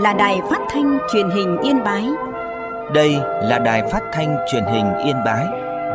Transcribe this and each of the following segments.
là Đài Phát thanh Truyền hình Yên Bái. Đây là Đài Phát thanh Truyền hình Yên Bái.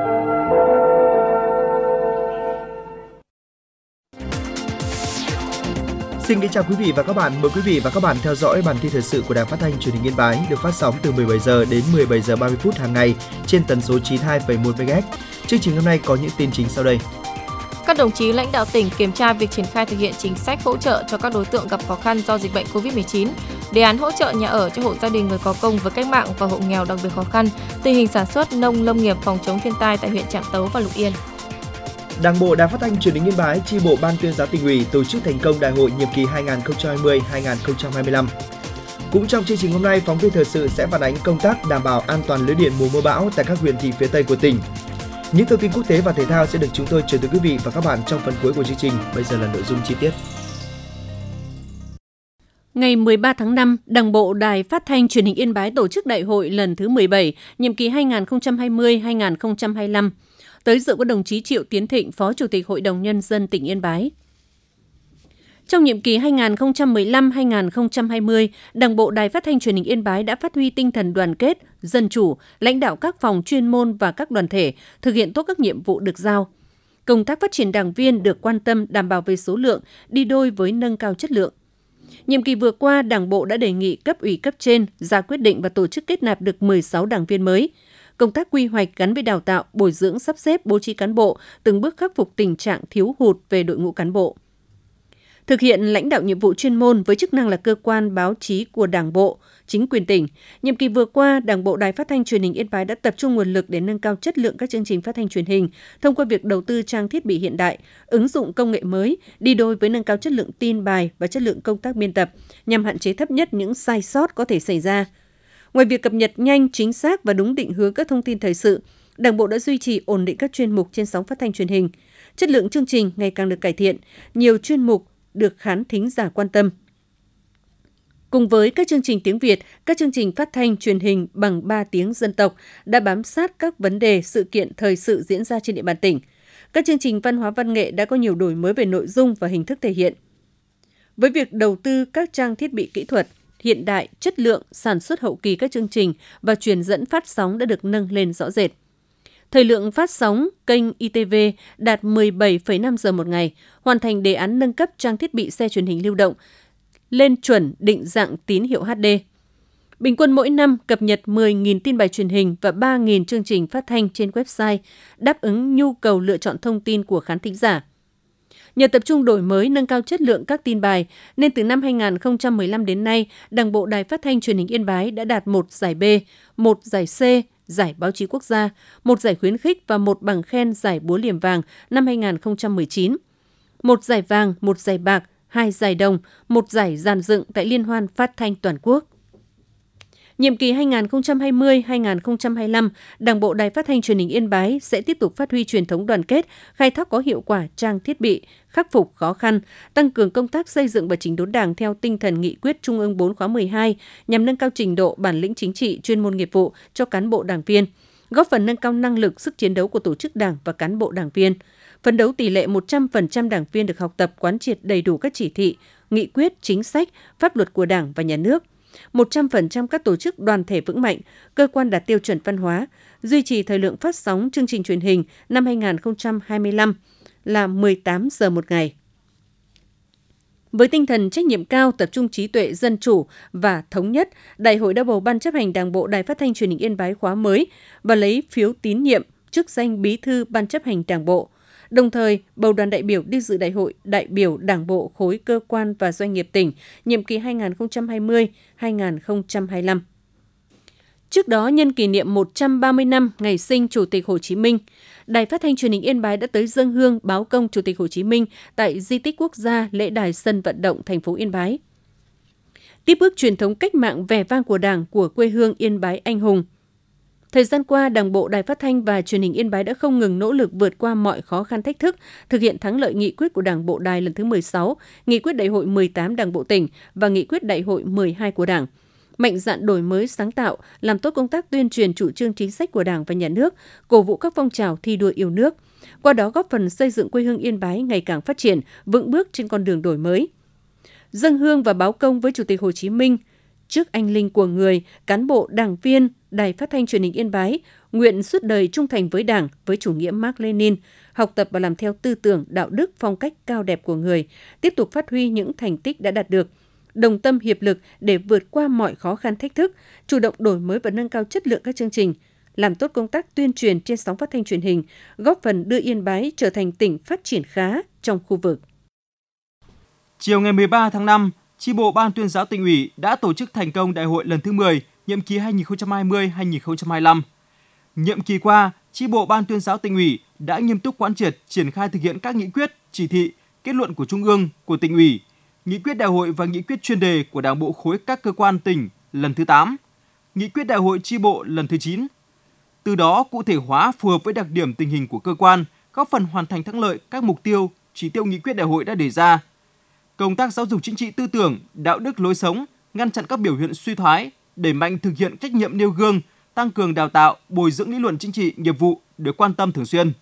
Xin kính chào quý vị và các bạn. Mời quý vị và các bạn theo dõi bản tin thời sự của Đài Phát thanh Truyền hình Yên Bái được phát sóng từ 17 giờ đến 17 giờ 30 phút hàng ngày trên tần số 92,1 MHz. Chương trình hôm nay có những tin chính sau đây. Các đồng chí lãnh đạo tỉnh kiểm tra việc triển khai thực hiện chính sách hỗ trợ cho các đối tượng gặp khó khăn do dịch bệnh Covid-19, đề án hỗ trợ nhà ở cho hộ gia đình người có công với cách mạng và hộ nghèo đặc biệt khó khăn, tình hình sản xuất nông lâm nghiệp phòng chống thiên tai tại huyện Trạm Tấu và Lục Yên. Đảng bộ Đài Phát thanh Truyền hình Yên Bái, chi bộ Ban Tuyên giáo Tỉnh ủy tổ chức thành công đại hội nhiệm kỳ 2020-2025. Cũng trong chương trình hôm nay, phóng viên thời sự sẽ phản ánh công tác đảm bảo an toàn lưới điện mùa mưa bão tại các huyện thị phía Tây của tỉnh. Những thông tin quốc tế và thể thao sẽ được chúng tôi chuyển tới quý vị và các bạn trong phần cuối của chương trình. Bây giờ là nội dung chi tiết. Ngày 13 tháng 5, Đảng bộ Đài Phát thanh Truyền hình Yên Bái tổ chức đại hội lần thứ 17, nhiệm kỳ 2020-2025. Tới dự có đồng chí Triệu Tiến Thịnh, Phó Chủ tịch Hội đồng Nhân dân tỉnh Yên Bái. Trong nhiệm kỳ 2015-2020, Đảng bộ Đài Phát thanh Truyền hình Yên Bái đã phát huy tinh thần đoàn kết, dân chủ, lãnh đạo các phòng chuyên môn và các đoàn thể, thực hiện tốt các nhiệm vụ được giao. Công tác phát triển đảng viên được quan tâm đảm bảo về số lượng, đi đôi với nâng cao chất lượng. Nhiệm kỳ vừa qua, Đảng bộ đã đề nghị cấp ủy cấp trên ra quyết định và tổ chức kết nạp được 16 đảng viên mới. Công tác quy hoạch gắn với đào tạo, bồi dưỡng, sắp xếp, bố trí cán bộ, từng bước khắc phục tình trạng thiếu hụt về đội ngũ cán bộ. Thực hiện lãnh đạo nhiệm vụ chuyên môn với chức năng là cơ quan báo chí của Đảng bộ, chính quyền tỉnh. Nhiệm kỳ vừa qua, Đảng bộ Đài Phát thanh Truyền hình Yên Bái đã tập trung nguồn lực để nâng cao chất lượng các chương trình phát thanh truyền hình thông qua việc đầu tư trang thiết bị hiện đại, ứng dụng công nghệ mới, đi đôi với nâng cao chất lượng tin bài và chất lượng công tác biên tập, nhằm hạn chế thấp nhất những sai sót có thể xảy ra. Ngoài việc cập nhật nhanh, chính xác và đúng định hướng các thông tin thời sự, Đảng bộ đã duy trì ổn định các chuyên mục trên sóng phát thanh truyền hình. Chất lượng chương trình ngày càng được cải thiện, nhiều chuyên mục được khán thính giả quan tâm. Cùng với các chương trình tiếng Việt, các chương trình phát thanh truyền hình bằng 3 tiếng dân tộc đã bám sát các vấn đề, sự kiện thời sự diễn ra trên địa bàn tỉnh. Các chương trình văn hóa văn nghệ đã có nhiều đổi mới về nội dung và hình thức thể hiện. Với việc đầu tư các trang thiết bị kỹ thuật hiện đại, chất lượng, sản xuất hậu kỳ các chương trình và truyền dẫn phát sóng đã được nâng lên rõ rệt. Thời lượng phát sóng kênh ITV đạt 17,5 giờ một ngày, hoàn thành đề án nâng cấp trang thiết bị xe truyền hình lưu động lên chuẩn định dạng tín hiệu HD. Bình quân mỗi năm cập nhật 10.000 tin bài truyền hình và 3.000 chương trình phát thanh trên website, đáp ứng nhu cầu lựa chọn thông tin của khán thính giả. Nhờ tập trung đổi mới, nâng cao chất lượng các tin bài, nên từ năm 2015 đến nay, Đảng bộ Đài Phát thanh Truyền hình Yên Bái đã đạt 1 giải B, 1 giải C, giải báo chí quốc gia, 1 giải khuyến khích và 1 bằng khen giải búa liềm vàng năm 2019, 1 giải vàng, 1 giải bạc, 2 giải đồng, 1 giải dàn dựng tại Liên hoan phát thanh toàn quốc. Nhiệm kỳ 2020-2025, Đảng bộ Đài Phát thanh Truyền hình Yên Bái sẽ tiếp tục phát huy truyền thống đoàn kết, khai thác có hiệu quả trang thiết bị, khắc phục khó khăn, tăng cường công tác xây dựng và chỉnh đốn Đảng theo tinh thần nghị quyết Trung ương 4 khóa 12 nhằm nâng cao trình độ, bản lĩnh chính trị, chuyên môn nghiệp vụ cho cán bộ đảng viên, góp phần nâng cao năng lực, sức chiến đấu của tổ chức Đảng và cán bộ đảng viên, phấn đấu tỷ lệ 100% đảng viên được học tập quán triệt đầy đủ các chỉ thị, nghị quyết, chính sách, pháp luật của Đảng và Nhà nước. 100% các tổ chức đoàn thể vững mạnh, cơ quan đạt tiêu chuẩn văn hóa, duy trì thời lượng phát sóng chương trình truyền hình năm 2025 là 18 giờ một ngày. Với tinh thần trách nhiệm cao, tập trung trí tuệ, dân chủ và thống nhất, Đại hội đã bầu Ban chấp hành Đảng bộ Đài Phát thanh Truyền hình Yên Bái khóa mới và lấy phiếu tín nhiệm chức danh Bí thư Ban chấp hành Đảng bộ. Đồng thời, bầu đoàn đại biểu đi dự Đại hội đại biểu Đảng bộ khối cơ quan và doanh nghiệp tỉnh, nhiệm kỳ 2020-2025. Trước đó, nhân kỷ niệm 130 năm ngày sinh Chủ tịch Hồ Chí Minh, Đài Phát thanh Truyền hình Yên Bái đã tới dâng hương báo công Chủ tịch Hồ Chí Minh tại Di tích Quốc gia lễ đài sân vận động thành phố Yên Bái. Tiếp bước truyền thống cách mạng vẻ vang của Đảng của quê hương Yên Bái anh hùng. Thời gian qua, Đảng bộ Đài Phát thanh và Truyền hình Yên Bái đã không ngừng nỗ lực vượt qua mọi khó khăn thách thức, thực hiện thắng lợi nghị quyết của Đảng bộ Đài lần thứ 16, nghị quyết Đại hội 18 Đảng bộ tỉnh và nghị quyết Đại hội 12 của Đảng. Mạnh dạn đổi mới sáng tạo, làm tốt công tác tuyên truyền chủ trương chính sách của Đảng và Nhà nước, cổ vũ các phong trào thi đua yêu nước. Qua đó góp phần xây dựng quê hương Yên Bái ngày càng phát triển, vững bước trên con đường đổi mới. Dâng hương và báo công với Chủ tịch Hồ Chí Minh, trước anh linh của người, cán bộ, đảng viên, Đài Phát thanh Truyền hình Yên Bái nguyện suốt đời trung thành với Đảng, với chủ nghĩa Mác Lênin, học tập và làm theo tư tưởng, đạo đức, phong cách cao đẹp của người, tiếp tục phát huy những thành tích đã đạt được, đồng tâm hiệp lực để vượt qua mọi khó khăn thách thức, chủ động đổi mới và nâng cao chất lượng các chương trình, làm tốt công tác tuyên truyền trên sóng phát thanh truyền hình, góp phần đưa Yên Bái trở thành tỉnh phát triển khá trong khu vực. Chiều ngày 13 tháng 5, Chi bộ Ban Tuyên giáo Tỉnh ủy đã tổ chức thành công Đại hội lần thứ 10, nhiệm kỳ 2020-2025. Nhiệm kỳ qua, Chi bộ Ban Tuyên giáo Tỉnh ủy đã nghiêm túc quán triệt triển khai thực hiện các nghị quyết, chỉ thị, kết luận của Trung ương, của Tỉnh ủy, nghị quyết đại hội và nghị quyết chuyên đề của Đảng bộ khối các cơ quan tỉnh lần thứ 8, nghị quyết đại hội chi bộ lần thứ 9. Từ đó cụ thể hóa phù hợp với đặc điểm tình hình của cơ quan, góp phần hoàn thành thắng lợi các mục tiêu, chỉ tiêu nghị quyết đại hội đã đề ra. Công tác giáo dục chính trị tư tưởng, đạo đức lối sống, ngăn chặn các biểu hiện suy thoái, đẩy mạnh thực hiện trách nhiệm nêu gương, tăng cường đào tạo, bồi dưỡng lý luận chính trị, nghiệp vụ được quan tâm thường xuyên.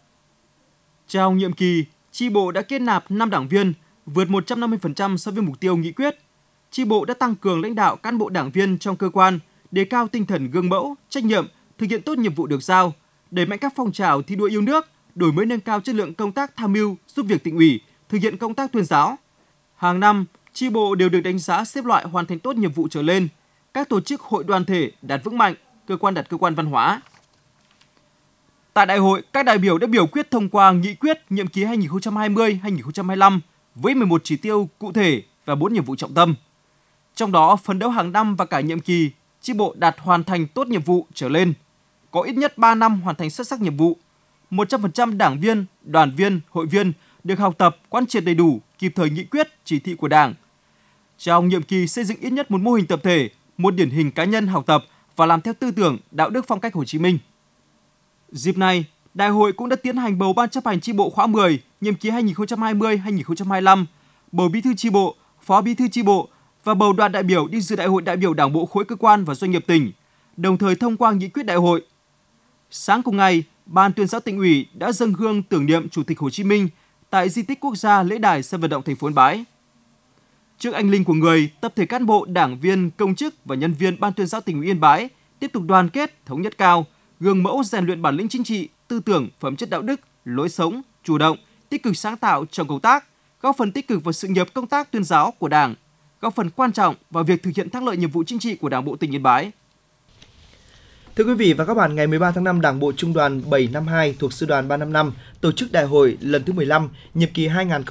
Trong nhiệm kỳ, chi bộ đã kết nạp 5 đảng viên, vượt 150% so với mục tiêu nghị quyết. Chi bộ đã tăng cường lãnh đạo cán bộ đảng viên trong cơ quan, đề cao tinh thần gương mẫu, trách nhiệm, thực hiện tốt nhiệm vụ được giao, đẩy mạnh các phong trào thi đua yêu nước, đổi mới nâng cao chất lượng công tác tham mưu, giúp việc Tỉnh ủy, thực hiện công tác tuyên giáo. Hàng năm, chi bộ đều được đánh giá xếp loại hoàn thành tốt nhiệm vụ trở lên. Các tổ chức hội đoàn thể đạt vững mạnh, cơ quan đạt cơ quan văn hóa. Tại đại hội, các đại biểu đã biểu quyết thông qua nghị quyết nhiệm kỳ 2020-2025 với 11 chỉ tiêu cụ thể và 4 nhiệm vụ trọng tâm. Trong đó, phấn đấu hàng năm và cả nhiệm kỳ, chi bộ đạt hoàn thành tốt nhiệm vụ trở lên, có ít nhất 3 năm hoàn thành xuất sắc nhiệm vụ. 100% đảng viên, đoàn viên, hội viên được học tập, quán triệt đầy đủ, kịp thời nghị quyết, chỉ thị của Đảng. Trong nhiệm kỳ xây dựng ít nhất một mô hình tập thể, một điển hình cá nhân học tập và làm theo tư tưởng, đạo đức phong cách Hồ Chí Minh. Dịp này, đại hội cũng đã tiến hành bầu Ban chấp hành chi bộ khóa 10, nhiệm kỳ 2020-2025, bầu bí thư chi bộ, phó bí thư chi bộ và bầu đoàn đại biểu đi dự đại hội đại biểu Đảng bộ khối cơ quan và doanh nghiệp tỉnh, đồng thời thông qua nghị quyết đại hội. Sáng cùng ngày, Ban Tuyên giáo Tỉnh ủy đã dâng hương tưởng niệm Chủ tịch Hồ Chí Minh tại di tích quốc gia lễ đài sân vận động thành phố Yên Bái. Trước anh linh của người, tập thể cán bộ, đảng viên, công chức và nhân viên Ban Tuyên giáo Tỉnh ủy Yên Bái tiếp tục đoàn kết, thống nhất cao, gương mẫu rèn luyện bản lĩnh chính trị, tư tưởng, phẩm chất đạo đức, lối sống, chủ động, tích cực sáng tạo trong công tác, góp phần tích cực vào sự nghiệp công tác tuyên giáo của Đảng, góp phần quan trọng vào việc thực hiện thắng lợi nhiệm vụ chính trị của Đảng bộ tỉnh Yên Bái. Thưa quý vị và các bạn, ngày 13 tháng 5, Đảng bộ Trung đoàn 752 thuộc Sư đoàn 355 tổ chức đại hội lần thứ 15, nhiệm kỳ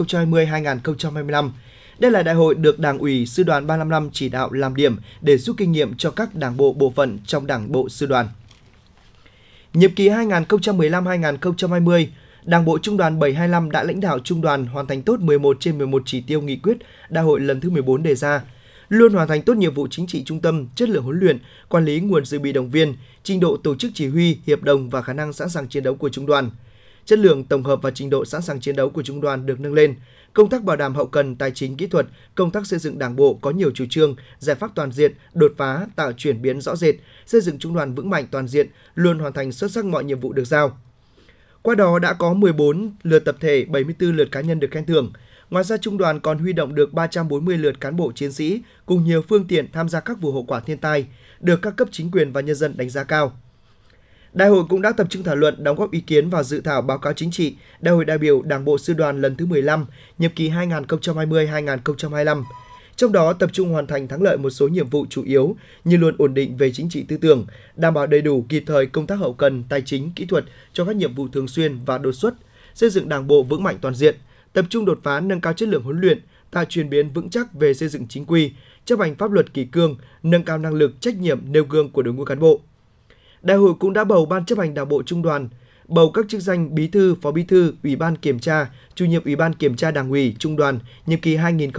2020-2025. Đây là đại hội được Đảng ủy Sư đoàn 355 chỉ đạo làm điểm để rút kinh nghiệm cho các đảng bộ bộ phận trong Đảng bộ Sư đoàn. Nhiệm kỳ 2015-2020, Đảng bộ Trung đoàn 725 đã lãnh đạo Trung đoàn hoàn thành tốt 11 trên 11 chỉ tiêu nghị quyết đại hội lần thứ 14 đề ra, luôn hoàn thành tốt nhiệm vụ chính trị trung tâm, chất lượng huấn luyện, quản lý nguồn dự bị động viên, trình độ tổ chức chỉ huy, hiệp đồng và khả năng sẵn sàng chiến đấu của Trung đoàn. Chất lượng tổng hợp và trình độ sẵn sàng chiến đấu của Trung đoàn được nâng lên. Công tác bảo đảm hậu cần, tài chính, kỹ thuật, công tác xây dựng Đảng bộ có nhiều chủ trương, giải pháp toàn diện, đột phá, tạo chuyển biến rõ rệt, xây dựng Trung đoàn vững mạnh toàn diện, luôn hoàn thành xuất sắc mọi nhiệm vụ được giao. Qua đó đã có 14 lượt tập thể, 74 lượt cá nhân được khen thưởng. Ngoài ra, Trung đoàn còn huy động được 340 lượt cán bộ chiến sĩ cùng nhiều phương tiện tham gia các vụ hậu quả thiên tai, được các cấp chính quyền và nhân dân đánh giá cao. Đại hội cũng đã tập trung thảo luận, đóng góp ý kiến vào dự thảo báo cáo chính trị Đại hội đại biểu Đảng bộ Sư đoàn lần thứ 15, nhiệm kỳ 2020-2025. Trong đó tập trung hoàn thành thắng lợi một số nhiệm vụ chủ yếu như luôn ổn định về chính trị tư tưởng, đảm bảo đầy đủ kịp thời công tác hậu cần, tài chính, kỹ thuật cho các nhiệm vụ thường xuyên và đột xuất, xây dựng Đảng bộ vững mạnh toàn diện, tập trung đột phá nâng cao chất lượng huấn luyện, tạo chuyển biến vững chắc về xây dựng chính quy, chấp hành pháp luật kỷ cương, nâng cao năng lực, trách nhiệm, nêu gương của đội ngũ cán bộ. Đại hội cũng đã bầu Ban chấp hành Đảng bộ Trung đoàn, bầu các chức danh Bí thư, Phó Bí thư, Ủy ban Kiểm tra, Chủ nhiệm Ủy ban Kiểm tra Đảng ủy Trung đoàn nhiệm kỳ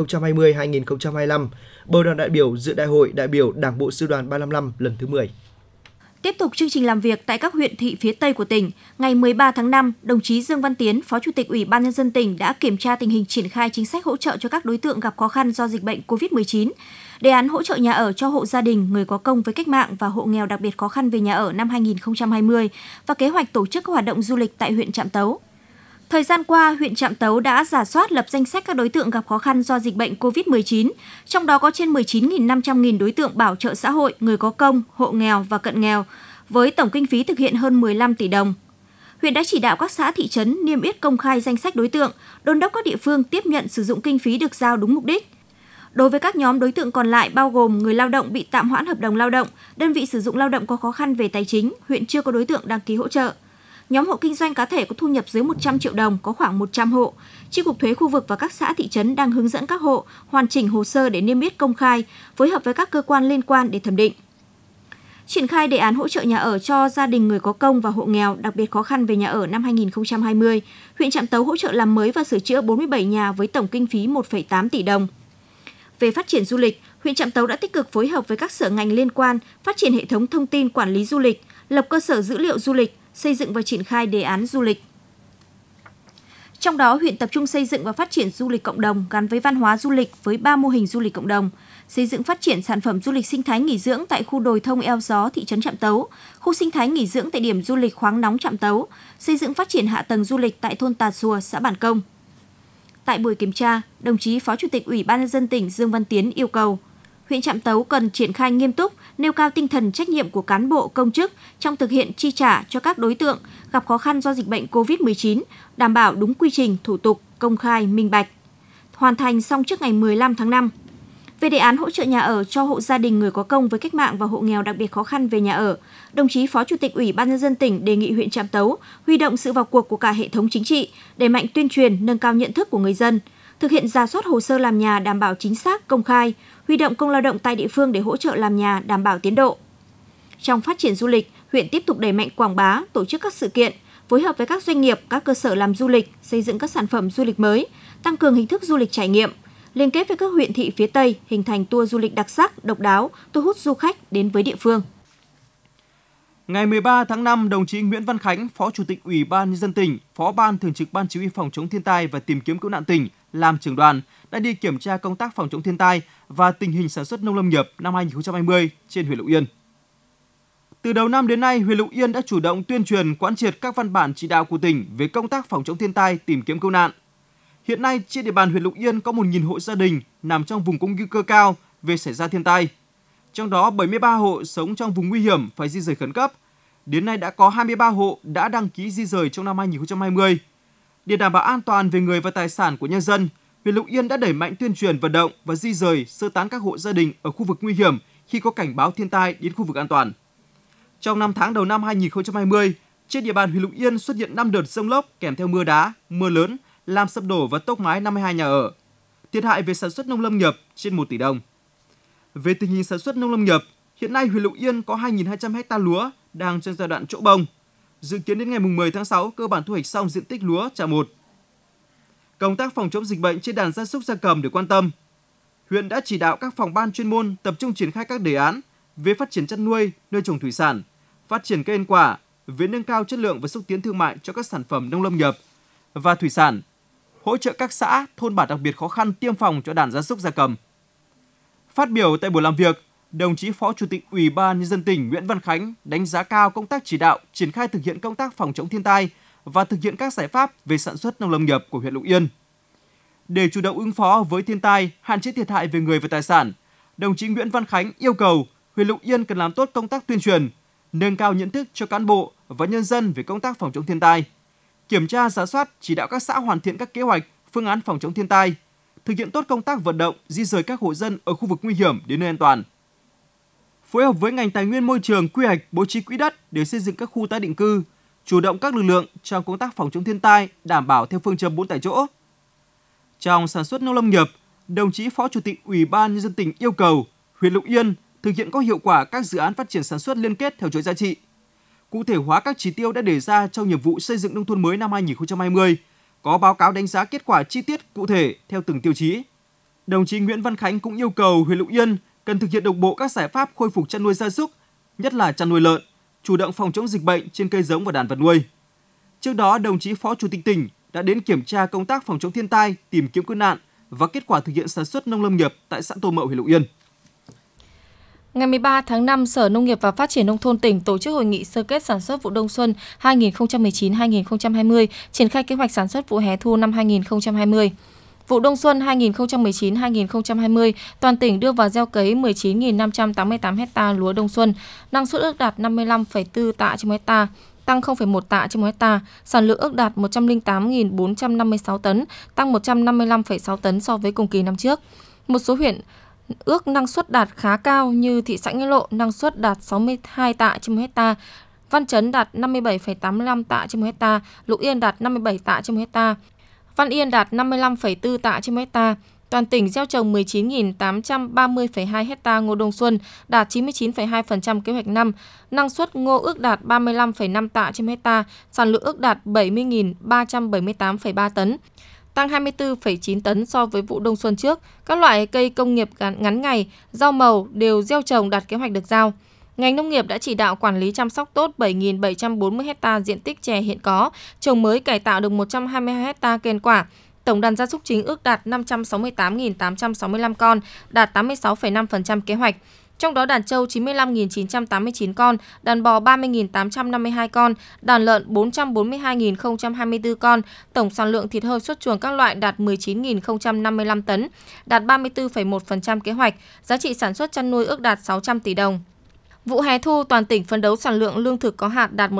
2020-2025, bầu đoàn đại biểu dự Đại hội đại biểu Đảng bộ Sư đoàn 355 lần thứ 10. Tiếp tục chương trình làm việc tại các huyện thị phía Tây của tỉnh, ngày 13 tháng 5, đồng chí Dương Văn Tiến, Phó Chủ tịch Ủy ban Nhân dân tỉnh đã kiểm tra tình hình triển khai chính sách hỗ trợ cho các đối tượng gặp khó khăn do dịch bệnh COVID-19, đề án hỗ trợ nhà ở cho hộ gia đình, người có công với cách mạng và hộ nghèo đặc biệt khó khăn về nhà ở năm 2020 và kế hoạch tổ chức các hoạt động du lịch tại huyện Trạm Tấu. Thời gian qua, huyện Trạm Tấu đã rà soát lập danh sách các đối tượng gặp khó khăn do dịch bệnh COVID-19, trong đó có trên 19.500 đối tượng bảo trợ xã hội, người có công, hộ nghèo và cận nghèo, với tổng kinh phí thực hiện hơn 15 tỷ đồng. Huyện đã chỉ đạo các xã thị trấn niêm yết công khai danh sách đối tượng, đôn đốc các địa phương tiếp nhận sử dụng kinh phí được giao đúng mục đích. Đối với các nhóm đối tượng còn lại bao gồm người lao động bị tạm hoãn hợp đồng lao động, đơn vị sử dụng lao động có khó khăn về tài chính, huyện chưa có đối tượng đăng ký hỗ trợ. Nhóm hộ kinh doanh cá thể có thu nhập dưới 100 triệu đồng có khoảng 100 hộ. Chi cục thuế khu vực và các xã thị trấn đang hướng dẫn các hộ hoàn chỉnh hồ sơ để niêm yết công khai, phối hợp với các cơ quan liên quan để thẩm định. Triển khai đề án hỗ trợ nhà ở cho gia đình người có công và hộ nghèo đặc biệt khó khăn về nhà ở năm 2020, huyện Trạm Tấu hỗ trợ làm mới và sửa chữa 47 nhà với tổng kinh phí 1,8 tỷ đồng. Về phát triển du lịch, huyện Trạm Tấu đã tích cực phối hợp với các sở ngành liên quan, phát triển hệ thống thông tin quản lý du lịch, lập cơ sở dữ liệu du lịch, xây dựng và triển khai đề án du lịch. Trong đó, huyện tập trung xây dựng và phát triển du lịch cộng đồng gắn với văn hóa du lịch với 3 mô hình du lịch cộng đồng, xây dựng phát triển sản phẩm du lịch sinh thái nghỉ dưỡng tại khu đồi thông Eo Gió, thị trấn Trạm Tấu, khu sinh thái nghỉ dưỡng tại điểm du lịch khoáng nóng Trạm Tấu, xây dựng phát triển hạ tầng du lịch tại thôn Tà Xùa, xã Bản Công. Tại buổi kiểm tra, đồng chí Phó Chủ tịch Ủy ban nhân dân tỉnh Dương Văn Tiến yêu cầu huyện Trạm Tấu cần triển khai nghiêm túc, nêu cao tinh thần trách nhiệm của cán bộ, công chức trong thực hiện chi trả cho các đối tượng gặp khó khăn do dịch bệnh COVID-19, đảm bảo đúng quy trình, thủ tục, công khai, minh bạch. Hoàn thành xong trước ngày 15 tháng 5. Về đề án hỗ trợ nhà ở cho hộ gia đình người có công với cách mạng và hộ nghèo đặc biệt khó khăn về nhà ở, đồng chí Phó Chủ tịch Ủy ban nhân dân tỉnh đề nghị huyện Trạm Tấu huy động sự vào cuộc của cả hệ thống chính trị, đẩy mạnh tuyên truyền, nâng cao nhận thức của người dân, thực hiện rà soát hồ sơ làm nhà đảm bảo chính xác, công khai, huy động công lao động tại địa phương để hỗ trợ làm nhà đảm bảo tiến độ. Trong phát triển du lịch, huyện tiếp tục đẩy mạnh quảng bá, tổ chức các sự kiện, phối hợp với các doanh nghiệp, các cơ sở làm du lịch, xây dựng các sản phẩm du lịch mới, tăng cường hình thức du lịch trải nghiệm, liên kết với các huyện thị phía Tây, hình thành tour du lịch đặc sắc, độc đáo, thu hút du khách đến với địa phương. Ngày 13 tháng 5, đồng chí Nguyễn Văn Khánh, Phó Chủ tịch Ủy ban nhân dân tỉnh, Phó Ban Thường trực Ban Chỉ huy Phòng chống thiên tai và tìm kiếm cứu nạn tỉnh làm trưởng đoàn đã đi kiểm tra công tác phòng chống thiên tai và tình hình sản xuất nông lâm nghiệp năm 2020 trên huyện Lục Yên. Từ đầu năm đến nay, huyện Lục Yên đã chủ động tuyên truyền quán triệt các văn bản chỉ đạo của tỉnh về công tác phòng chống thiên tai, tìm kiếm cứu nạn. Hiện nay, trên địa bàn huyện Lục Yên có 1.000 hộ gia đình nằm trong vùng có nguy cơ cao về xảy ra thiên tai. Trong đó, 73 hộ sống trong vùng nguy hiểm phải di rời khẩn cấp. Đến nay đã có 23 hộ đã đăng ký di rời trong năm 2020. Để đảm bảo an toàn về người và tài sản của nhân dân, huyện Lục Yên đã đẩy mạnh tuyên truyền vận động và di rời, sơ tán các hộ gia đình ở khu vực nguy hiểm khi có cảnh báo thiên tai đến khu vực an toàn. Trong 5 tháng đầu năm 2020, trên địa bàn huyện Lục Yên xuất hiện 5 đợt dông lốc kèm theo mưa đá, mưa lớn, làm sập đổ và tốc mái 52 nhà ở. Thiệt hại về sản xuất nông lâm nghiệp trên 1 tỷ đồng. Về tình hình sản xuất nông lâm nghiệp, hiện nay huyện Lục Yên có 2.200 ha lúa đang trong giai đoạn trổ bông. Dự kiến đến ngày 10 tháng 6 cơ bản thu hoạch xong diện tích lúa trà 1. Công tác phòng chống dịch bệnh trên đàn gia súc gia cầm được quan tâm. Huyện đã chỉ đạo các phòng ban chuyên môn tập trung triển khai các đề án về phát triển chăn nuôi, nuôi trồng thủy sản, phát triển cây ăn quả, về nâng cao chất lượng và xúc tiến thương mại cho các sản phẩm nông lâm nghiệp và thủy sản, hỗ trợ các xã, thôn bản đặc biệt khó khăn tiêm phòng cho đàn gia súc gia cầm. Phát biểu tại buổi làm việc, đồng chí Phó Chủ tịch Ủy ban nhân dân tỉnh Nguyễn Văn Khánh đánh giá cao công tác chỉ đạo, triển khai thực hiện công tác phòng chống thiên tai và thực hiện các giải pháp về sản xuất nông lâm nghiệp của huyện Lục Yên. Để chủ động ứng phó với thiên tai, hạn chế thiệt hại về người và tài sản, đồng chí Nguyễn Văn Khánh yêu cầu huyện Lục Yên cần làm tốt công tác tuyên truyền, nâng cao nhận thức cho cán bộ và nhân dân về công tác phòng chống thiên tai, kiểm tra rà soát, chỉ đạo các xã hoàn thiện các kế hoạch, phương án phòng chống thiên tai, thực hiện tốt công tác vận động, di rời các hộ dân ở khu vực nguy hiểm đến nơi an toàn. Phối hợp với ngành tài nguyên môi trường quy hoạch bố trí quỹ đất để xây dựng các khu tái định cư, chủ động các lực lượng trong công tác phòng chống thiên tai, đảm bảo theo phương châm 4 tại chỗ. Trong sản xuất nông lâm nghiệp, đồng chí Phó Chủ tịch Ủy ban nhân dân tỉnh yêu cầu huyện Lục Yên thực hiện có hiệu quả các dự án phát triển sản xuất liên kết theo chuỗi giá trị, cụ thể hóa các chỉ tiêu đã đề ra trong nhiệm vụ xây dựng nông thôn mới năm 2020, có báo cáo đánh giá kết quả chi tiết cụ thể theo từng tiêu chí. Đồng chí Nguyễn Văn Khánh cũng yêu cầu huyện Lục Yên cần thực hiện đồng bộ các giải pháp khôi phục chăn nuôi gia súc, nhất là chăn nuôi lợn, chủ động phòng chống dịch bệnh trên cây giống và đàn vật nuôi. Trước đó, đồng chí Phó Chủ tịch tỉnh đã đến kiểm tra công tác phòng chống thiên tai, tìm kiếm cứu nạn và kết quả thực hiện sản xuất nông lâm nghiệp tại xã Tô Mậu, huyện Lục Yên. Ngày 13 tháng 5, Sở Nông nghiệp và Phát triển Nông thôn tỉnh tổ chức hội nghị sơ kết sản xuất vụ đông xuân 2019-2020, triển khai kế hoạch sản xuất vụ hè thu năm 2020. Vụ đông xuân 2019-2020, toàn tỉnh đưa vào gieo cấy 19.588 ha lúa đông xuân, năng suất ước đạt 55,4 tạ trên 1 ha, tăng 0,1 tạ trên 1 ha, sản lượng ước đạt 108.456 tấn, tăng 155,6 tấn so với cùng kỳ năm trước. Một số huyện ước năng suất đạt khá cao như thị xã Nghĩa Lộ năng suất đạt 62 tạ trên 1 ha, Văn Chấn đạt 57,85 tạ trên 1 ha, Lục Yên đạt 57 tạ trên 1 ha, Văn Yên đạt 55,4 tạ trên 1 ha. Toàn tỉnh gieo trồng 19.830,2 ha ngô đông xuân, đạt 99,2% kế hoạch năm. Năng suất ngô ước đạt 35,5 tạ trên 1 ha, sản lượng ước đạt 70.378,3 tấn, tăng 24,9 tấn so với vụ đông xuân trước. Các loại cây công nghiệp ngắn ngày, rau màu đều gieo trồng đạt kế hoạch được giao. Ngành nông nghiệp đã chỉ đạo quản lý chăm sóc tốt 7.740 ha diện tích chè hiện có, trồng mới cải tạo được 122 ha cây ăn quả. Tổng đàn gia súc chính ước đạt 568.865 con, đạt 86,5% kế hoạch. Trong đó đàn trâu 95.989 con, đàn bò 30.852 con, đàn lợn 442.024 con, tổng sản lượng thịt hơi xuất chuồng các loại đạt 19.055 tấn, đạt 34,1% kế hoạch, giá trị sản xuất chăn nuôi ước đạt 600 tỷ đồng. Vụ hè thu toàn tỉnh phấn đấu sản lượng lương thực có hạt đạt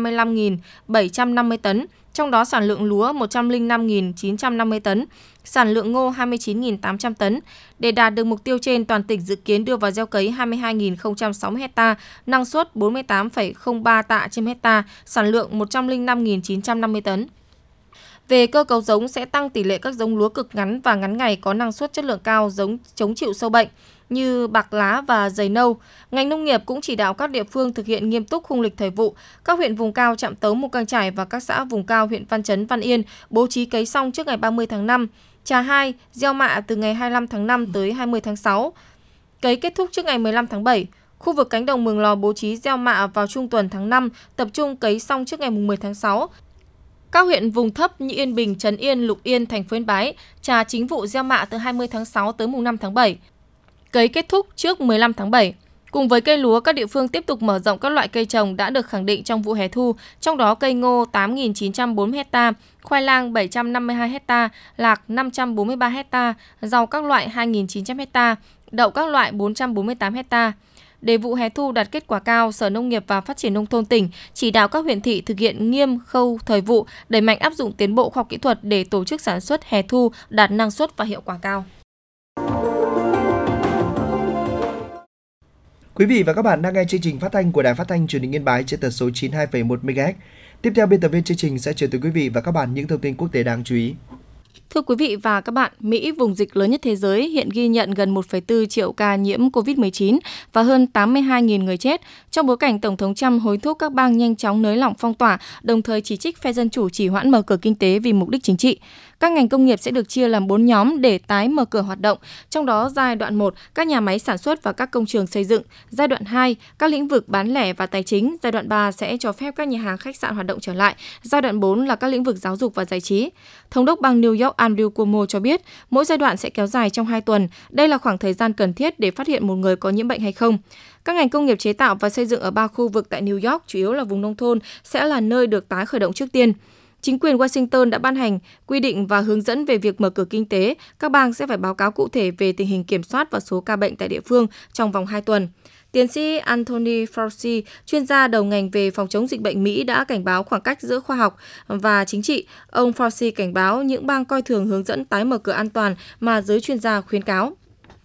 135.750 tấn, trong đó sản lượng lúa 105.950 tấn, sản lượng ngô 29.800 tấn. Để đạt được mục tiêu trên, toàn tỉnh dự kiến đưa vào gieo cấy 22.060 ha, năng suất 48,03 tạ trên ha, sản lượng 105.950 tấn. Về cơ cấu giống sẽ tăng tỷ lệ các giống lúa cực ngắn và ngắn ngày có năng suất chất lượng cao, giống chống chịu sâu bệnh như bạc lá và dày nâu. Ngành nông nghiệp cũng chỉ đạo các địa phương thực hiện nghiêm túc khung lịch thời vụ. Các huyện vùng cao Trạm Tấu, Mù Cang Chải và các xã vùng cao huyện Văn Chấn, Văn Yên bố trí cấy xong trước ngày 30 tháng 5. Trà 2 gieo mạ từ ngày 25 tháng 5 tới 20 tháng 6. Cấy kết thúc trước ngày 15 tháng 7. Khu vực cánh đồng Mường Lò bố trí gieo mạ vào trung tuần tháng 5, tập trung cấy xong trước ngày 10 tháng 6. Các huyện vùng thấp như Yên Bình, Trấn Yên, Lục Yên, thành phố Yên Bái trà chính vụ gieo mạ từ 20 tháng 6 tới mùng 5 tháng 7. Cấy kết thúc trước 15 tháng 7. Cùng với cây lúa, các địa phương tiếp tục mở rộng các loại cây trồng đã được khẳng định trong vụ hè thu, trong đó cây ngô 8.940 ha, khoai lang 752 ha, lạc 543 ha, rau các loại 2.900 ha, đậu các loại 448 ha. Để vụ hè thu đạt kết quả cao, Sở Nông nghiệp và Phát triển Nông thôn tỉnh chỉ đạo các huyện thị thực hiện nghiêm khâu thời vụ, đẩy mạnh áp dụng tiến bộ khoa học kỹ thuật để tổ chức sản xuất hè thu đạt năng suất và hiệu quả cao. Quý vị và các bạn đang nghe chương trình phát thanh của Đài Phát thanh Truyền hình Yên Bái trên tần số 92,1 MHz. Tiếp theo, biên tập viên chương trình sẽ chuyển tới quý vị và các bạn những thông tin quốc tế đáng chú ý. Thưa quý vị và các bạn, Mỹ, vùng dịch lớn nhất thế giới, hiện ghi nhận gần 1,4 triệu ca nhiễm COVID-19 và hơn 82.000 người chết, trong bối cảnh Tổng thống Trump hối thúc các bang nhanh chóng nới lỏng phong tỏa, đồng thời chỉ trích phe Dân chủ trì hoãn mở cửa kinh tế vì mục đích chính trị. Các ngành công nghiệp sẽ được chia làm 4 nhóm để tái mở cửa hoạt động, trong đó giai đoạn 1, các nhà máy sản xuất và các công trường xây dựng, giai đoạn 2, các lĩnh vực bán lẻ và tài chính, giai đoạn 3 sẽ cho phép các nhà hàng khách sạn hoạt động trở lại, giai đoạn 4 là các lĩnh vực giáo dục và giải trí. Thống đốc bang New York Andrew Cuomo cho biết, mỗi giai đoạn sẽ kéo dài trong 2 tuần, đây là khoảng thời gian cần thiết để phát hiện một người có nhiễm bệnh hay không. Các ngành công nghiệp chế tạo và xây dựng ở 3 khu vực tại New York, chủ yếu là vùng nông thôn, sẽ là nơi được tái khởi động trước tiên. Chính quyền Washington đã ban hành quy định và hướng dẫn về việc mở cửa kinh tế. Các bang sẽ phải báo cáo cụ thể về tình hình kiểm soát và số ca bệnh tại địa phương trong vòng 2 tuần. Tiến sĩ Anthony Fauci, chuyên gia đầu ngành về phòng chống dịch bệnh Mỹ đã cảnh báo khoảng cách giữa khoa học và chính trị. Ông Fauci cảnh báo những bang coi thường hướng dẫn tái mở cửa an toàn mà giới chuyên gia khuyến cáo.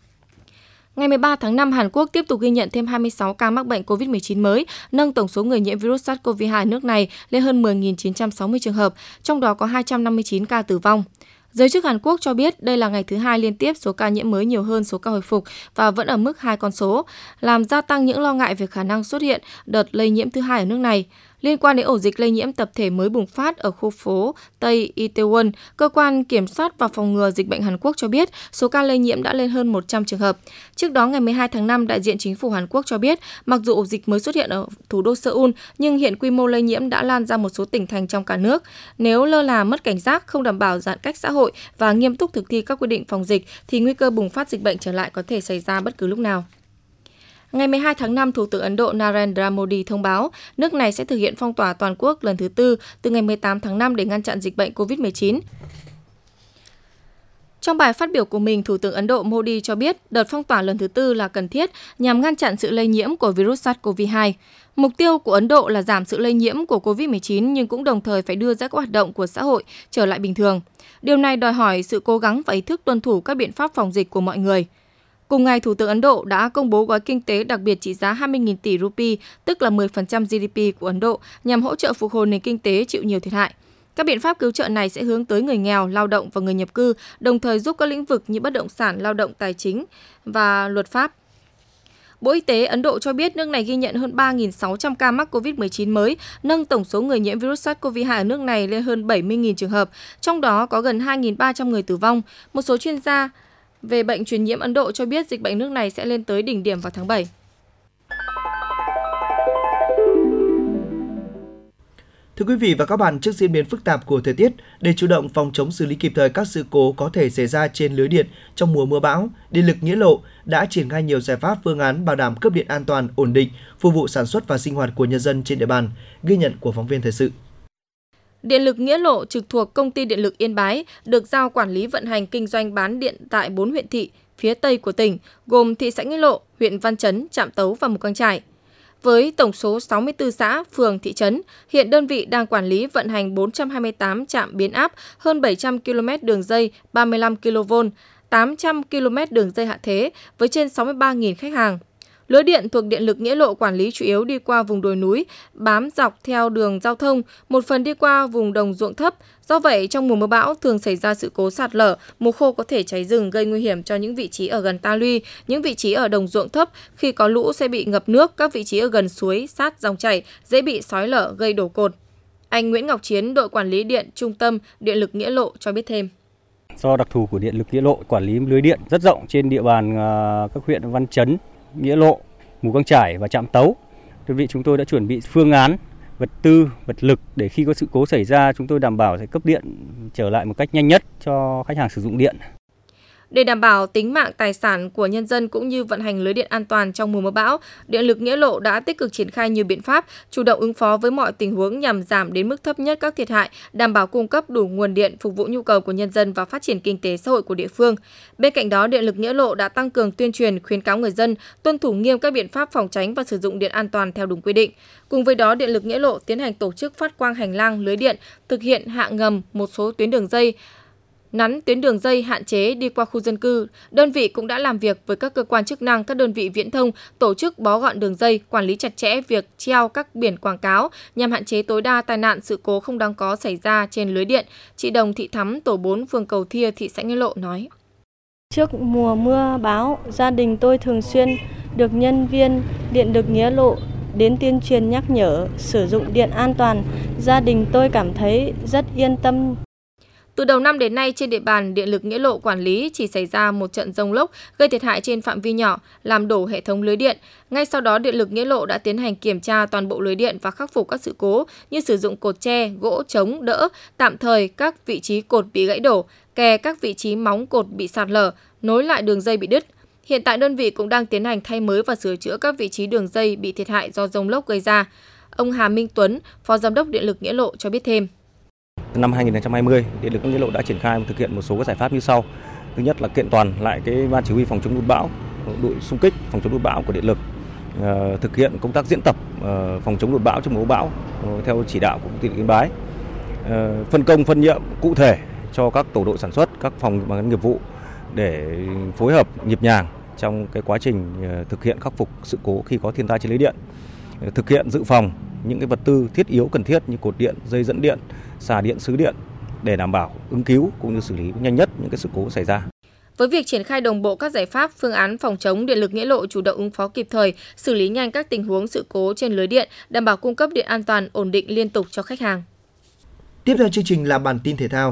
Ngày 13 tháng 5, Hàn Quốc tiếp tục ghi nhận thêm 26 ca mắc bệnh COVID-19 mới, nâng tổng số người nhiễm virus SARS-CoV-2 ở nước này lên hơn 10.960 trường hợp, trong đó có 259 ca tử vong. Giới chức Hàn Quốc cho biết đây là ngày thứ 2 liên tiếp số ca nhiễm mới nhiều hơn số ca hồi phục và vẫn ở mức 2 con số, làm gia tăng những lo ngại về khả năng xuất hiện đợt lây nhiễm thứ 2 ở nước này. Liên quan đến ổ dịch lây nhiễm tập thể mới bùng phát ở khu phố Tây Itaewon, Cơ quan Kiểm soát và Phòng ngừa Dịch bệnh Hàn Quốc cho biết số ca lây nhiễm đã lên hơn 100 trường hợp. Trước đó, ngày 12 tháng 5, đại diện chính phủ Hàn Quốc cho biết mặc dù ổ dịch mới xuất hiện ở thủ đô Seoul, nhưng hiện quy mô lây nhiễm đã lan ra một số tỉnh thành trong cả nước. Nếu lơ là, mất cảnh giác, không đảm bảo giãn cách xã hội và nghiêm túc thực thi các quy định phòng dịch, thì nguy cơ bùng phát dịch bệnh trở lại có thể xảy ra bất cứ lúc nào. Ngày 12 tháng 5, Thủ tướng Ấn Độ Narendra Modi thông báo nước này sẽ thực hiện phong tỏa toàn quốc lần thứ tư từ ngày 18 tháng 5 để ngăn chặn dịch bệnh COVID-19. Trong bài phát biểu của mình, Thủ tướng Ấn Độ Modi cho biết đợt phong tỏa lần thứ tư là cần thiết nhằm ngăn chặn sự lây nhiễm của virus SARS-CoV-2. Mục tiêu của Ấn Độ là giảm sự lây nhiễm của COVID-19 nhưng cũng đồng thời phải đưa ra các hoạt động của xã hội trở lại bình thường. Điều này đòi hỏi sự cố gắng và ý thức tuân thủ các biện pháp phòng dịch của mọi người. Cùng ngày, Thủ tướng Ấn Độ đã công bố gói kinh tế đặc biệt trị giá 20.000 tỷ rupee, tức là 10% GDP của Ấn Độ, nhằm hỗ trợ phục hồi nền kinh tế chịu nhiều thiệt hại. Các biện pháp cứu trợ này sẽ hướng tới người nghèo, lao động và người nhập cư, đồng thời giúp các lĩnh vực như bất động sản, lao động tài chính và luật pháp. Bộ Y tế Ấn Độ cho biết nước này ghi nhận hơn 3.600 ca mắc COVID-19 mới, nâng tổng số người nhiễm virus SARS-CoV-2 ở nước này lên hơn 70.000 trường hợp, trong đó có gần 2.300 người tử vong. Một số chuyên gia về bệnh truyền nhiễm Ấn Độ cho biết dịch bệnh nước này sẽ lên tới đỉnh điểm vào tháng 7. Thưa quý vị và các bạn, trước diễn biến phức tạp của thời tiết, để chủ động phòng chống xử lý kịp thời các sự cố có thể xảy ra trên lưới điện trong mùa mưa bão, Điện lực Nghĩa Lộ đã triển khai nhiều giải pháp phương án bảo đảm cấp điện an toàn, ổn định, phục vụ sản xuất và sinh hoạt của nhân dân trên địa bàn. Ghi nhận của phóng viên thời sự. Điện lực Nghĩa Lộ trực thuộc Công ty Điện lực Yên Bái được giao quản lý vận hành kinh doanh bán điện tại 4 huyện thị phía Tây của tỉnh, gồm thị xã Nghĩa Lộ, huyện Văn Chấn, Trạm Tấu và Mù Cang Chải. Với tổng số 64 xã, phường, thị trấn, hiện đơn vị đang quản lý vận hành 428 trạm biến áp, hơn 700 km đường dây 35 kV, 800 km đường dây hạ thế với trên 63.000 khách hàng. Lưới điện thuộc Điện lực Nghĩa Lộ quản lý chủ yếu đi qua vùng đồi núi, bám dọc theo đường giao thông, một phần đi qua vùng đồng ruộng thấp. Do vậy, trong mùa mưa bão thường xảy ra sự cố sạt lở, mùa khô có thể cháy rừng gây nguy hiểm cho những vị trí ở gần ta luy, những vị trí ở đồng ruộng thấp. Khi có lũ sẽ bị ngập nước, các vị trí ở gần suối, sát dòng chảy dễ bị xói lở gây đổ cột. Anh Nguyễn Ngọc Chiến, đội quản lý điện trung tâm Điện lực Nghĩa Lộ cho biết thêm. Do đặc thù của Điện lực Nghĩa Lộ quản lý lưới điện rất rộng trên địa bàn các huyện Văn Chấn, Nghĩa Lộ, Mù Cang Chải và Trạm Tấu, đơn vị chúng tôi đã chuẩn bị phương án, vật tư, vật lực để khi có sự cố xảy ra chúng tôi đảm bảo sẽ cấp điện trở lại một cách nhanh nhất cho khách hàng sử dụng điện. Để đảm bảo tính mạng tài sản của nhân dân cũng như vận hành lưới điện an toàn trong mùa mưa bão, Điện lực Nghĩa Lộ đã tích cực triển khai nhiều biện pháp, chủ động ứng phó với mọi tình huống nhằm giảm đến mức thấp nhất các thiệt hại, đảm bảo cung cấp đủ nguồn điện phục vụ nhu cầu của nhân dân và phát triển kinh tế xã hội của địa phương. Bên cạnh đó, Điện lực Nghĩa Lộ đã tăng cường tuyên truyền, khuyến cáo người dân tuân thủ nghiêm các biện pháp phòng tránh và sử dụng điện an toàn theo đúng quy định. Cùng với đó, Điện lực Nghĩa Lộ tiến hành tổ chức phát quang hành lang lưới điện, thực hiện hạ ngầm một số tuyến đường dây, nắn tuyến đường dây hạn chế đi qua khu dân cư. Đơn vị cũng đã làm việc với các cơ quan chức năng, các đơn vị viễn thông, tổ chức bó gọn đường dây, quản lý chặt chẽ việc treo các biển quảng cáo nhằm hạn chế tối đa tai nạn sự cố không đáng có xảy ra trên lưới điện. Chị Đồng Thị Thắm, tổ 4 phường Cầu Thia, thị xã Nghĩa Lộ nói. Trước mùa mưa bão, gia đình tôi thường xuyên được nhân viên Điện lực Nghĩa Lộ đến tuyên truyền nhắc nhở sử dụng điện an toàn. Gia đình tôi cảm thấy rất yên tâm. Từ đầu năm đến nay, trên địa bàn Điện lực Nghĩa Lộ quản lý chỉ xảy ra một trận dông lốc gây thiệt hại trên phạm vi nhỏ, làm đổ hệ thống lưới điện. Ngay sau đó, Điện lực Nghĩa Lộ đã tiến hành kiểm tra toàn bộ lưới điện và khắc phục các sự cố như sử dụng cột tre, gỗ chống đỡ tạm thời các vị trí cột bị gãy đổ, kè các vị trí móng cột bị sạt lở, nối lại đường dây bị đứt. Hiện tại đơn vị cũng đang tiến hành thay mới và sửa chữa các vị trí đường dây bị thiệt hại do dông lốc gây ra. Ông Hà Minh Tuấn, Phó Giám đốc Điện lực Nghĩa Lộ cho biết thêm. Năm 2020, Điện lực Nghĩa Lộ đã triển khai thực hiện một số các giải pháp như sau. Thứ nhất là kiện toàn lại cái ban chỉ huy phòng chống lụt bão, đội xung kích phòng chống lụt bão của Điện lực, thực hiện công tác diễn tập phòng chống lụt bão trong mùa bão theo chỉ đạo của Công ty Điện lực Yên Bái, phân công phân nhiệm cụ thể cho các tổ đội sản xuất, các phòng nghiệp vụ để phối hợp nhịp nhàng trong cái quá trình thực hiện khắc phục sự cố khi có thiên tai trên lưới điện, thực hiện dự phòng những cái vật tư thiết yếu cần thiết như cột điện, dây dẫn điện, xà điện, sứ điện để đảm bảo ứng cứu cũng như xử lý nhanh nhất những cái sự cố xảy ra. Với việc triển khai đồng bộ các giải pháp, phương án phòng chống, Điện lực Nghĩa Lộ chủ động ứng phó kịp thời, xử lý nhanh các tình huống sự cố trên lưới điện, đảm bảo cung cấp điện an toàn, ổn định liên tục cho khách hàng. Tiếp theo chương trình là bản tin thể thao.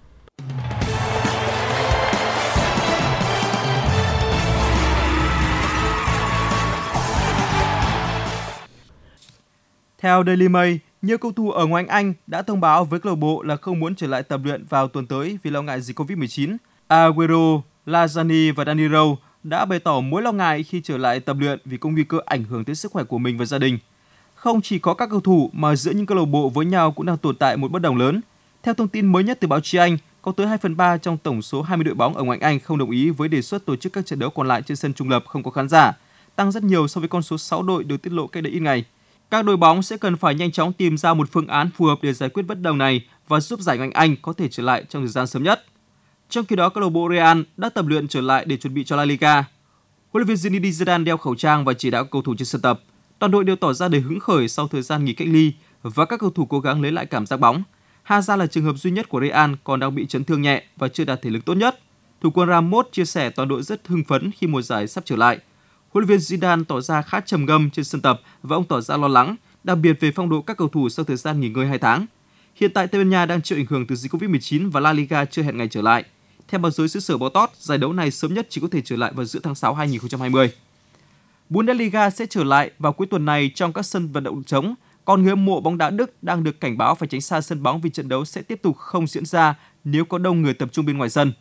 Theo Daily Mail, nhiều cầu thủ ở ngoại hạng Anh đã thông báo với câu lạc bộ là không muốn trở lại tập luyện vào tuần tới vì lo ngại dịch Covid-19. Agüero, Lallana và Danilo đã bày tỏ mối lo ngại khi trở lại tập luyện vì có nguy cơ ảnh hưởng tới sức khỏe của mình và gia đình. Không chỉ có các cầu thủ mà giữa những câu lạc bộ với nhau cũng đang tồn tại một bất đồng lớn. Theo thông tin mới nhất từ báo chí Anh, có tới 2/3 trong tổng số 20 đội bóng ở ngoại hạng Anh không đồng ý với đề xuất tổ chức các trận đấu còn lại trên sân trung lập không có khán giả, tăng rất nhiều so với con số 6 đội được tiết lộ cách đây ít ngày. Các đội bóng sẽ cần phải nhanh chóng tìm ra một phương án phù hợp để giải quyết bất đồng này và giúp giải Ngoại hạng Anh có thể trở lại trong thời gian sớm nhất. Trong khi đó, câu lạc bộ Real đã tập luyện trở lại để chuẩn bị cho La Liga. Huấn luyện viên Zinedine Zidane đeo khẩu trang và chỉ đạo cầu thủ trên sân tập. Toàn đội đều tỏ ra đầy hứng khởi sau thời gian nghỉ cách ly và các cầu thủ cố gắng lấy lại cảm giác bóng. Hazard là trường hợp duy nhất của Real còn đang bị chấn thương nhẹ và chưa đạt thể lực tốt nhất. Thủ quân Ramos chia sẻ toàn đội rất hưng phấn khi mùa giải sắp trở lại. Huấn luyện viên Zidane tỏ ra khá trầm ngâm trên sân tập và ông tỏ ra lo lắng, đặc biệt về phong độ các cầu thủ sau thời gian nghỉ ngơi 2 tháng. Hiện tại Tây Ban Nha đang chịu ảnh hưởng từ dịch Covid-19 và La Liga chưa hẹn ngày trở lại. Theo báo giới xứ sở Botot, giải đấu này sớm nhất chỉ có thể trở lại vào giữa tháng 6 2020. Bundesliga sẽ trở lại vào cuối tuần này trong các sân vận động trống, còn người hâm mộ bóng đá Đức đang được cảnh báo phải tránh xa sân bóng vì trận đấu sẽ tiếp tục không diễn ra nếu có đông người tập trung bên ngoài sân.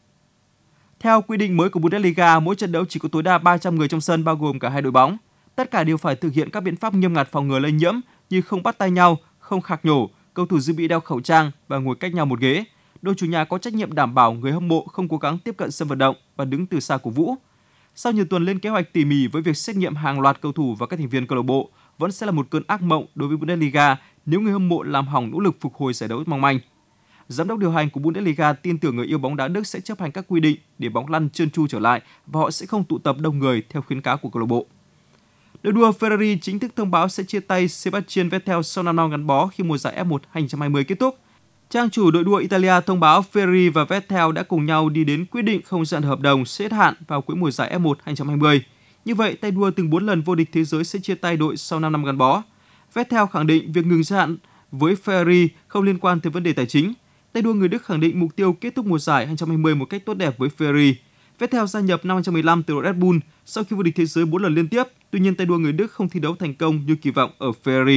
Theo quy định mới của Bundesliga, mỗi trận đấu chỉ có tối đa 300 người trong sân bao gồm cả hai đội bóng. Tất cả đều phải thực hiện các biện pháp nghiêm ngặt phòng ngừa lây nhiễm như không bắt tay nhau, không khạc nhổ, cầu thủ dự bị đeo khẩu trang và ngồi cách nhau một ghế. Đội chủ nhà có trách nhiệm đảm bảo người hâm mộ không cố gắng tiếp cận sân vận động và đứng từ xa cổ vũ. Sau nhiều tuần lên kế hoạch tỉ mỉ với việc xét nghiệm hàng loạt cầu thủ và các thành viên câu lạc bộ, vẫn sẽ là một cơn ác mộng đối với Bundesliga nếu người hâm mộ làm hỏng nỗ lực phục hồi giải đấu mong manh. Giám đốc điều hành của Bundesliga tin tưởng người yêu bóng đá Đức sẽ chấp hành các quy định để bóng lăn trơn tru trở lại và họ sẽ không tụ tập đông người theo khuyến cáo của câu lạc bộ. Đội đua Ferrari chính thức thông báo sẽ chia tay Sebastian Vettel sau 5 năm gắn bó khi mùa giải F1 2020 kết thúc. Trang chủ đội đua Italia thông báo Ferrari và Vettel đã cùng nhau đi đến quyết định không gia hạn hợp đồng sẽ hết hạn vào cuối mùa giải F1 2020. Như vậy, tay đua từng 4 lần vô địch thế giới sẽ chia tay đội sau 5 năm gắn bó. Vettel khẳng định việc ngừng gia hạn với Ferrari không liên quan tới vấn đề tài chính. Tay đua người Đức khẳng định mục tiêu kết thúc mùa giải 2020 một cách tốt đẹp với Ferrari. Vettel gia nhập năm 2015 từ đội Red Bull sau khi vô địch thế giới 4 lần liên tiếp. Tuy nhiên, tay đua người Đức không thi đấu thành công như kỳ vọng ở Ferrari.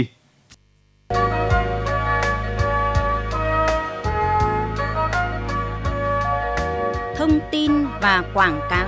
Thông tin và quảng cáo.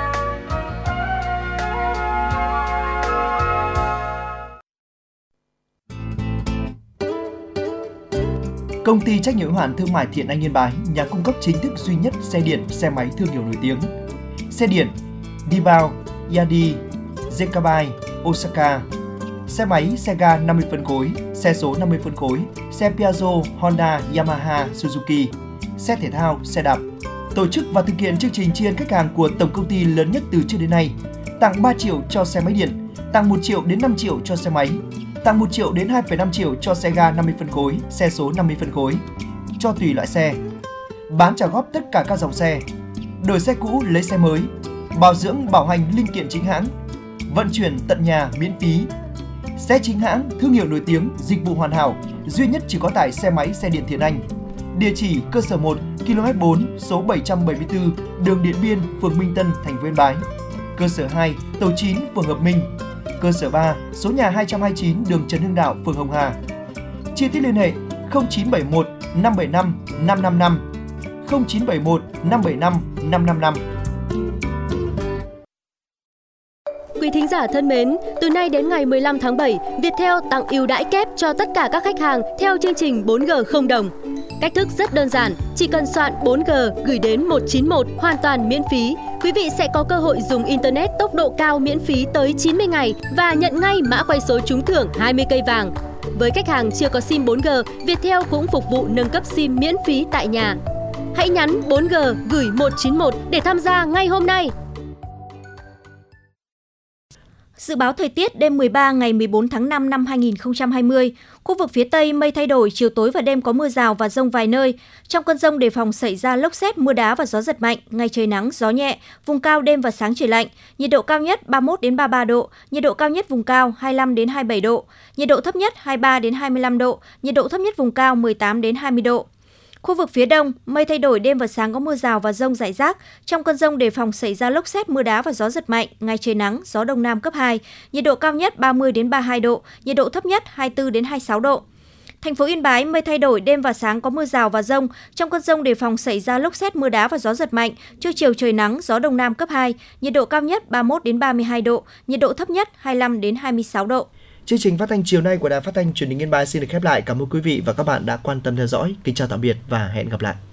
Công ty trách nhiệm hữu hạn thương mại Thiện Anh Yên Bái, nhà cung cấp chính thức duy nhất xe điện, xe máy thương hiệu nổi tiếng. Xe điện Dibao, Yadi, Zekabai, Osaka. Xe máy, xe ga 50 phân khối, xe số 50 phân khối, xe Piaggio, Honda, Yamaha, Suzuki. Xe thể thao, xe đạp. Tổ chức và thực hiện chương trình tri ân khách hàng của tổng công ty lớn nhất từ trước đến nay. Tặng 3 triệu cho xe máy điện, tặng 1 triệu đến 5 triệu cho xe máy, tặng 1 triệu đến 2,5 triệu cho xe ga 50 phân khối, xe số 50 phân khối, cho tùy loại xe. Bán trả góp tất cả các dòng xe. Đổi xe cũ lấy xe mới. Bảo dưỡng bảo hành linh kiện chính hãng. Vận chuyển tận nhà miễn phí. Xe chính hãng, thương hiệu nổi tiếng, dịch vụ hoàn hảo, duy nhất chỉ có tại xe máy xe điện Thiện Anh. Địa chỉ cơ sở 1, km 4, số 774, đường Điện Biên, phường Minh Tân, thành phố Yên Bái. Cơ sở 2, tổ 9, phường Hợp Minh. Cơ sở 3, số nhà 229, đường Trần Hưng Đạo, phường Hồng Hà. Chi tiết liên hệ 0971 575 555, 0971 575 555. Quý thính giả thân mến, từ nay đến ngày 15 tháng 7, Viettel tặng ưu đãi kép cho tất cả các khách hàng theo chương trình 4G không đồng. Cách thức rất đơn giản, chỉ cần soạn 4G gửi đến 191 hoàn toàn miễn phí. Quý vị sẽ có cơ hội dùng Internet tốc độ cao miễn phí tới 90 ngày và nhận ngay mã quay số trúng thưởng 20 cây vàng. Với khách hàng chưa có SIM 4G, Viettel cũng phục vụ nâng cấp SIM miễn phí tại nhà. Hãy nhắn 4G gửi 191 để tham gia ngay hôm nay. Dự báo thời tiết đêm 13 ngày 14 tháng 5 năm 2020, khu vực phía Tây mây thay đổi, chiều tối và đêm có mưa rào và dông vài nơi. Trong cơn dông đề phòng xảy ra lốc sét, mưa đá và gió giật mạnh, ngày trời nắng, gió nhẹ, vùng cao đêm và sáng trời lạnh, nhiệt độ cao nhất 31 đến 33 độ, nhiệt độ cao nhất vùng cao 25 đến 27 độ, nhiệt độ thấp nhất 23 đến 25 độ, nhiệt độ thấp nhất vùng cao 18 đến 20 độ. Khu vực phía Đông, mây thay đổi, đêm và sáng có mưa rào và dông rải rác. Trong cơn dông đề phòng xảy ra lốc sét, mưa đá và gió giật mạnh, ngày trời nắng, gió Đông Nam cấp 2, nhiệt độ cao nhất 30 đến 32 độ, nhiệt độ thấp nhất 24 đến 26 độ. Thành phố Yên Bái mây thay đổi, đêm và sáng có mưa rào và dông. Trong cơn dông đề phòng xảy ra lốc sét, mưa đá và gió giật mạnh. Trưa chiều trời nắng, gió đông nam cấp 2. Nhiệt độ cao nhất 31 đến 32 độ, nhiệt độ thấp nhất 25 đến 26 độ. Chương trình phát thanh chiều nay của Đài Phát thanh Truyền hình Yên Bái xin được khép lại. Cảm ơn quý vị và các bạn đã quan tâm theo dõi. Kính chào tạm biệt và hẹn gặp lại.